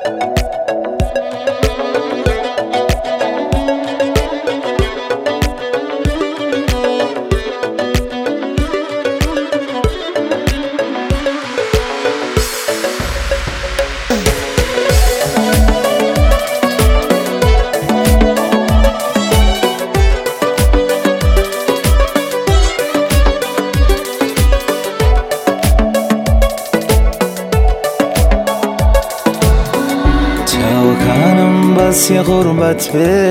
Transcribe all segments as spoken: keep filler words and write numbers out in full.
بس یه غربت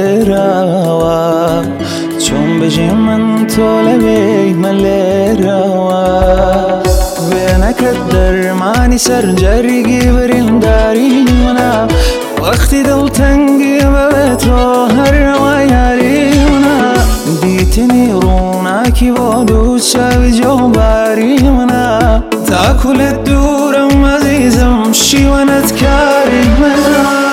براوا چون بجی من طولبی من لیروا بینکت درمانی سر جرگی بریم داری منا وقتی دل تنگی به تو هر روایاری منا دیتنی روناکی با دوست شوی جو باری منا تا کل دورم عزیزم شیوانت کاری منا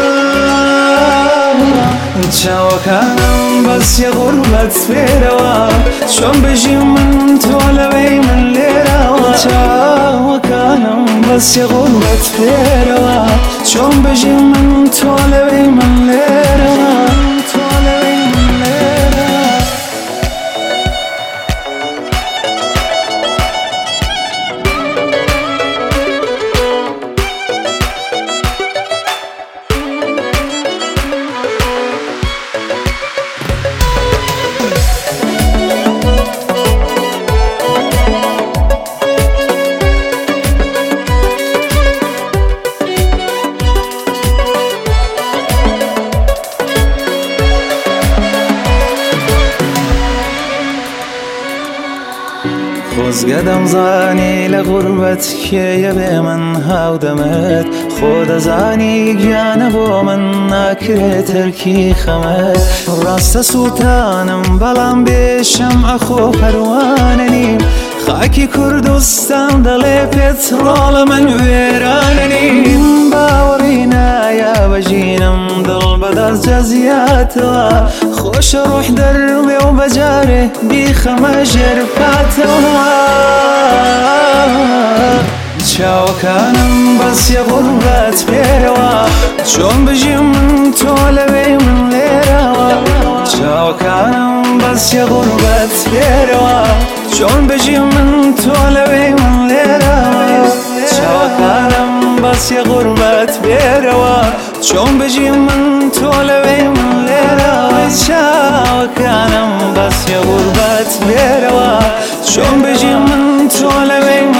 چاوکانم بس یه غربت بروا چون بجی من طولبی من لیروا چاوکانم بس یه غربت بروا چون بجی من طولبی من لیروا طولبی من لیروا خۆزگەدەم زانی لە غوربەت کێیە بێ من هاودەمەت خۆ دەزانی گیانە بۆ من ناکرێت تەرکی خەمەت ڕاستە سووتانم بەڵام بێ شەمعە خۆ پەروانە نیم خاکی کوردستان دەڵێ پێترۆڵە من وێرانە نیم باوەڕی نایە بەژینم دڵ بەدەست جەزیاتەوە خۆشە ڕۆح دەرمێ و بەجارێ بیخەمە ژێر پاتەوە چاوەکانم بەس یە غوربەت بێرەوە چۆن بژیم من تۆ لەوێی من لێرەوە چاوەکانم بەس یە غوربەت بێرەوە چۆن بژیم من تۆ لەوێی من لێرەوە چاوەکانم بەس یە غوربەت بێرەوە چۆن بژیم من تۆ لەوێی من لێرەوە چاوەکانم بەس یە غوربەت بێرەوە چۆن بژیم من تۆ لەوێی